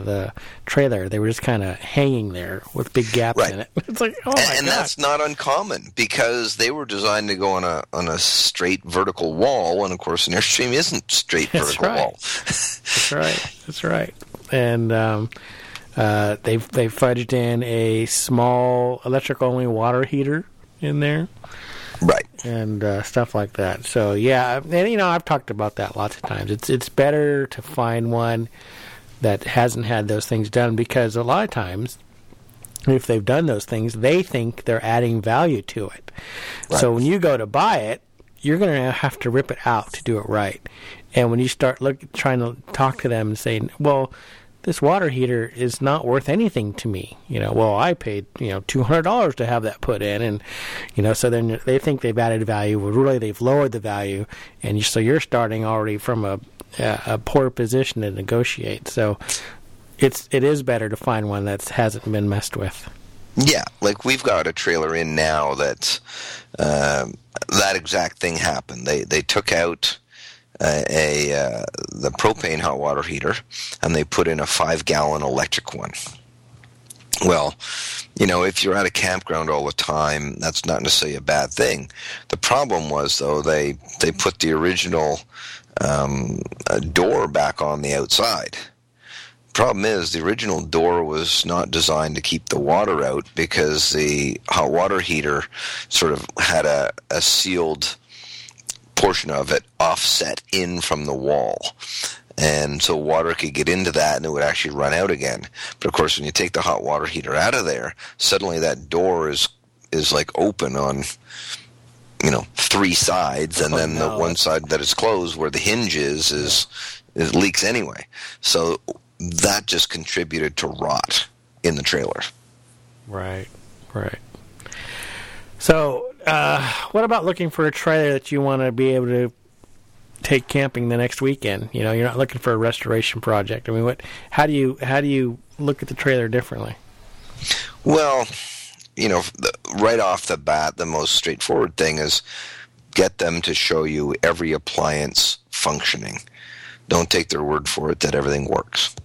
of the trailer. They were just kind of hanging there with big gaps in it. It's like, oh my God. And that's not uncommon because they were designed to go on a straight vertical wall, and of course an Airstream isn't straight vertical wall. That's right. And they fudged in a small electric-only water heater in there. Right. And stuff like that. So, yeah, and, I've talked about that lots of times. It's better to find one that hasn't had those things done because a lot of times, if they've done those things, they think they're adding value to it. Right. So when you go to buy it, you're going to have to rip it out to do it right. And when you start trying to talk to them and saying, well, this water heater is not worth anything to me. Well, I paid, $200 to have that put in. And, so then they think they've added value. Well, really, they've lowered the value. And so you're starting already from a poor position to negotiate. So it is better to find one that hasn't been messed with. Yeah, like we've got a trailer in now that that exact thing happened. They took out the propane hot water heater, and they put in a 5-gallon electric one. Well, if you're at a campground all the time, that's not necessarily a bad thing. The problem was, though, they put the original door back on the outside. Problem is, the original door was not designed to keep the water out because the hot water heater sort of had a sealed portion of it offset in from the wall. And so water could get into that and it would actually run out again. But of course, when you take the hot water heater out of there, suddenly that door is like open on, 3 sides, and then the one side that is closed where the hinge is it leaks anyway. So that just contributed to rot in the trailer. Right. So, what about looking for a trailer that you want to be able to take camping the next weekend? You're not looking for a restoration project. I mean, how do you look at the trailer differently? Well, right off the bat, the most straightforward thing is get them to show you every appliance functioning. Don't take their word for it that everything works.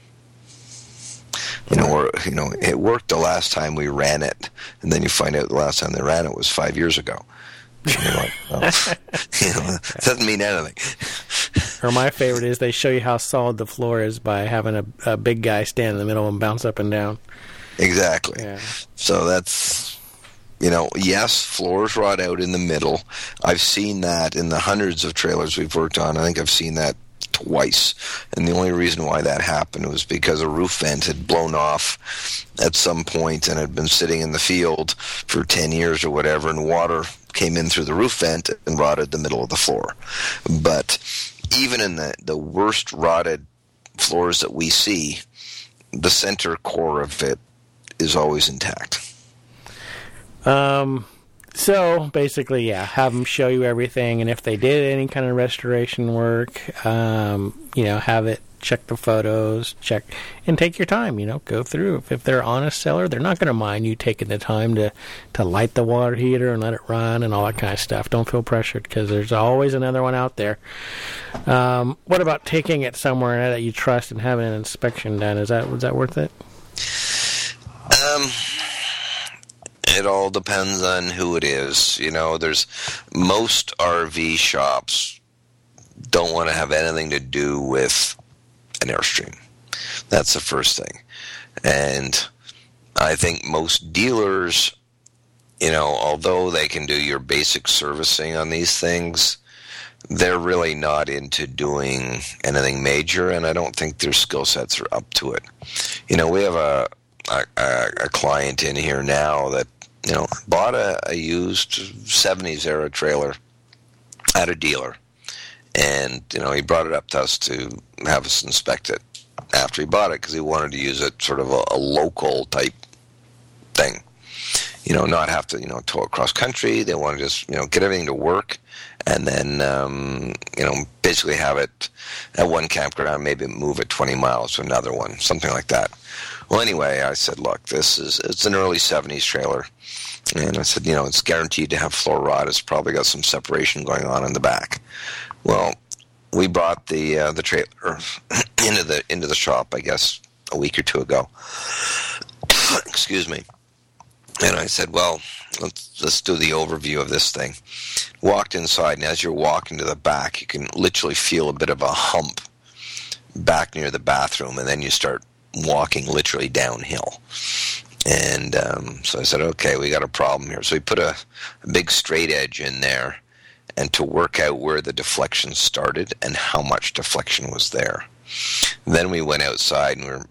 It worked the last time we ran it, and then you find out the last time they ran it was 5 years ago. And you're like, it doesn't mean anything. Or my favorite is they show you how solid the floor is by having a big guy stand in the middle and bounce up and down. Exactly. Yeah. So that's, yes, floors rot out in the middle. I've seen that in the hundreds of trailers we've worked on. I think I've seen that twice, and the only reason why that happened was because a roof vent had blown off at some point and had been sitting in the field for 10 years or whatever, and water came in through the roof vent and rotted the middle of the floor. But even in the worst rotted floors that we see, the center core of it is always intact. So basically, have them show you everything, and if they did any kind of restoration work, have it, check the photos, and take your time, go through. If they're an honest seller, they're not going to mind you taking the time to light the water heater and let it run and all that kind of stuff. Don't feel pressured because there's always another one out there. What about taking it somewhere that you trust and having an inspection done? Was that worth it? It all depends on who it is. There's most RV shops don't want to have anything to do with an Airstream. That's the first thing. And I think most dealers, although they can do your basic servicing on these things, they're really not into doing anything major, and I don't think their skill sets are up to it. We have a client in here now that bought a used 70s era trailer at a dealer, and he brought it up to us to have us inspect it after he bought it because he wanted to use it sort of a local type thing, not have to tow it cross country. They want to just get everything to work, and then basically have it at one campground, maybe move it 20 miles to another one, something like that. Well, anyway, I said, look, it's an early 70s trailer. And I said, it's guaranteed to have floor rot. It's probably got some separation going on in the back. Well, we brought the trailer into the shop, I guess, a week or two ago. Excuse me. And I said, well, let's do the overview of this thing. Walked inside, and as you're walking to the back, you can literally feel a bit of a hump back near the bathroom, and then you start walking literally downhill. And so I said, okay, we got a problem here. So we put a big straight edge in there, and to work out where the deflection started and how much deflection was there. Then we went outside and we were